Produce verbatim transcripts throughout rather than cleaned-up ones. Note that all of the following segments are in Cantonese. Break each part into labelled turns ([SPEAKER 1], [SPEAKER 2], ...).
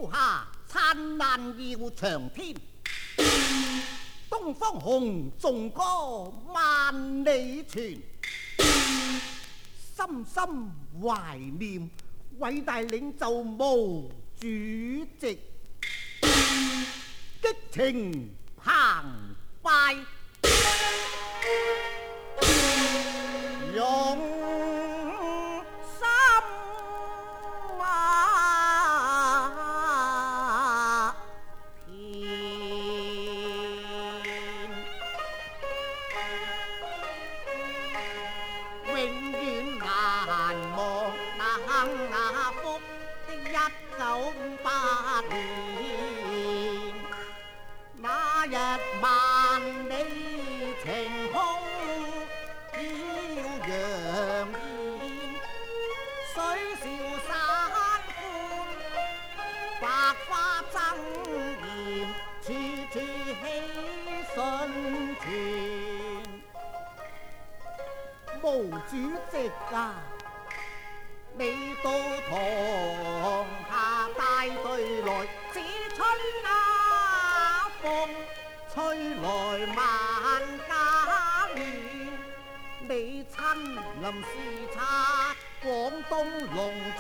[SPEAKER 1] 朝下灿烂耀長天，東方紅，頌歌萬里傳。深深懷念偉大領袖毛主席，激情澎湃，用心啊片，永遠難忘那那福的一九八年，那日萬里晴空飄揚煙，水笑山歡，百花爭艷，處處喜順傳。毛主席啊，你到堂下帶隊來，似春啊風吹來萬家園。你親臨視察廣東農村，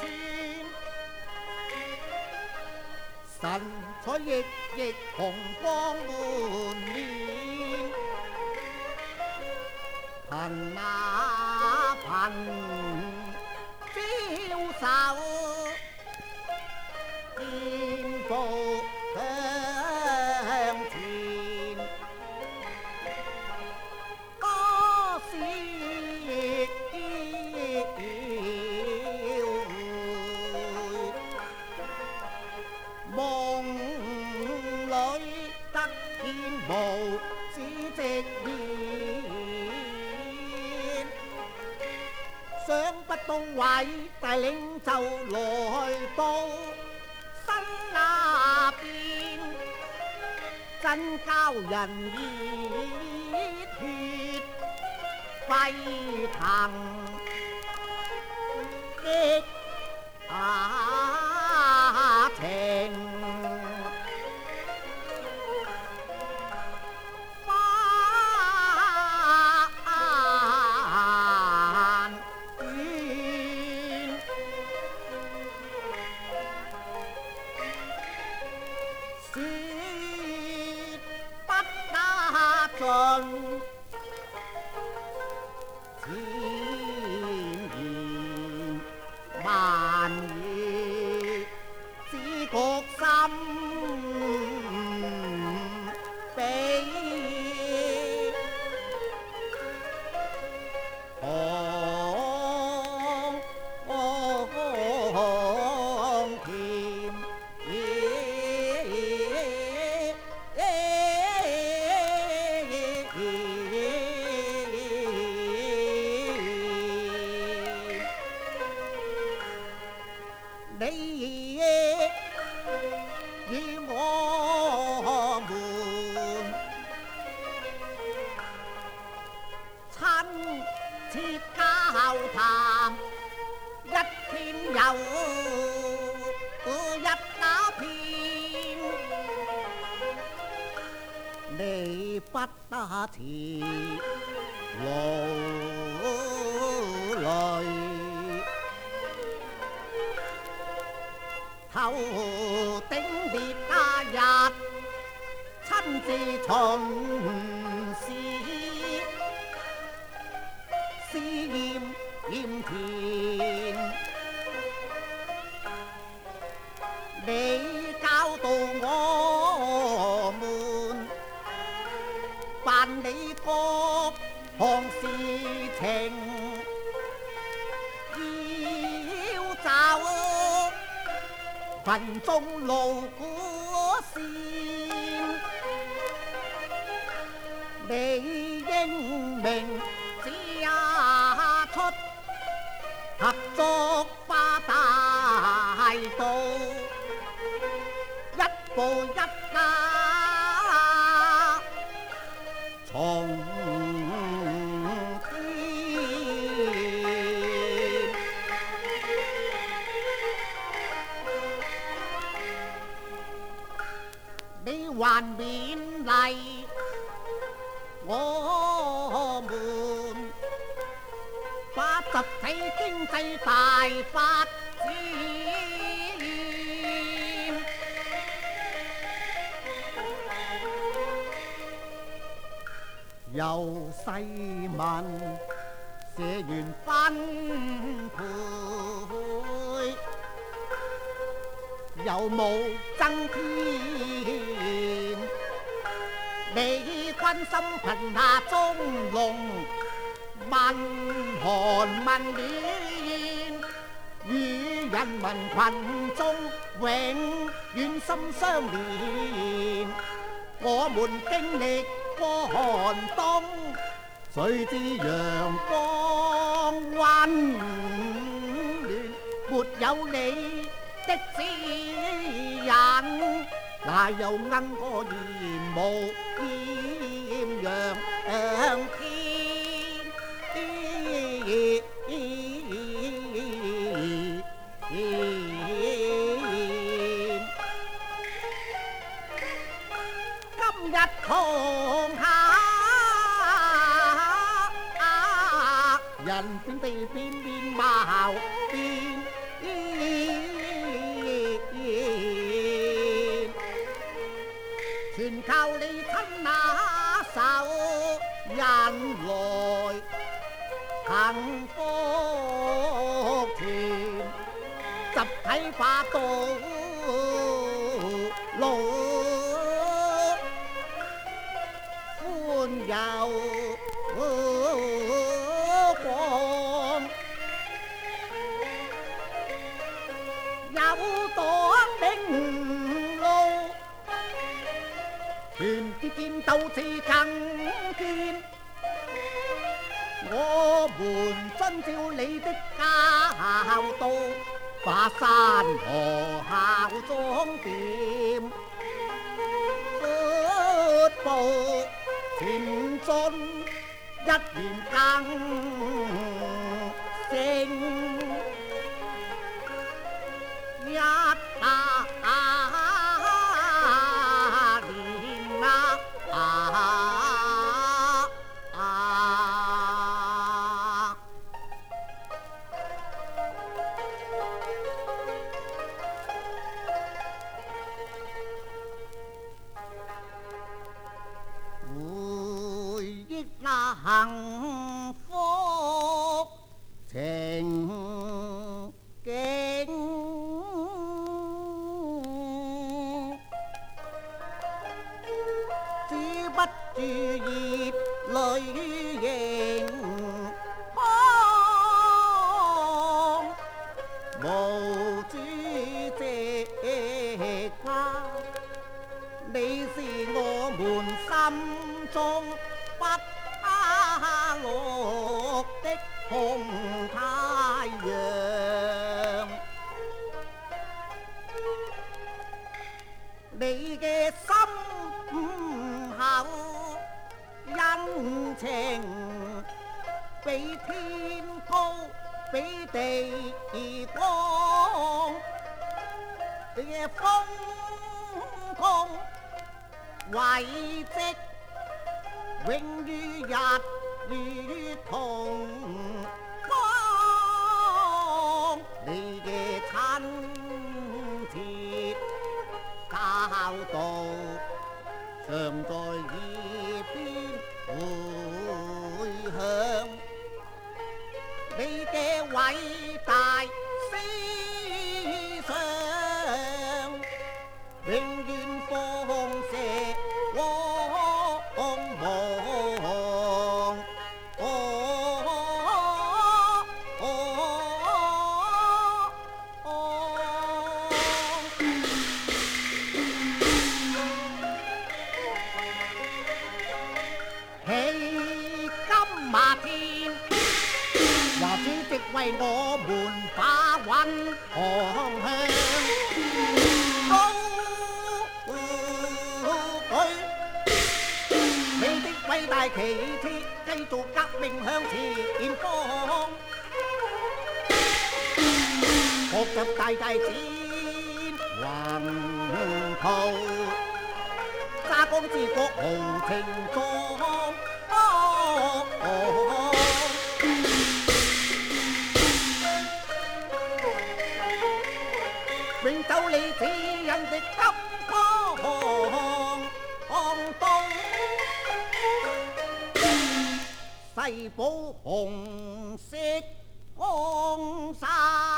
[SPEAKER 1] 神采奕奕，紅光滿面，貧啊貧，招手肩步向前，多少夢裏得見毛主席面，想不到偉大領袖來到新那邊，真教人熱血沸騰，激啊情，翻遠，說不打盡，千言萬語只覺心悲，紅甜你與我們親切交談，一天又一那片，你不打甜勞淚，頭頂別那日親自巡視，試驗鹽田，你教導我們辦理各項事情，要走群眾勞苦線，你英明指出合作化大道，一步一加從天， 還勉勵我們把集體經濟大發展，由世民社員分配，有冇增添？你關心貧下中農民寒民暖，與人民群眾永遠心相連。我們經歷過寒冬，誰知陽光溫暖，沒有你的指引，哪有鶯歌燕舞豔陽天？今日窮下人變地變面貌變，全靠你親那手，人來幸福團，集體化道路。有光，有朵明路，團結戰鬥志更堅。我們遵照你的教導，把山河效終點，闊步前進，一言更勝一百年啊！啊啊回憶那幸福情景，止不住熱淚盈眶，毛主席啊，你是我們心中不落的紅太陽，你嘅心厚恩情，比天高比地光，你嘅豐功偉績永於日月同光，你嘅親切教導常在耳邊回響，你嘅偉大思想永遠放射光芒。為我們把穩航向高舉，你的偉大旗幟繼續革命向前方，學習大大展宏圖， 江之國豪情壯。永久你指引的金戈東，西寶紅色江山。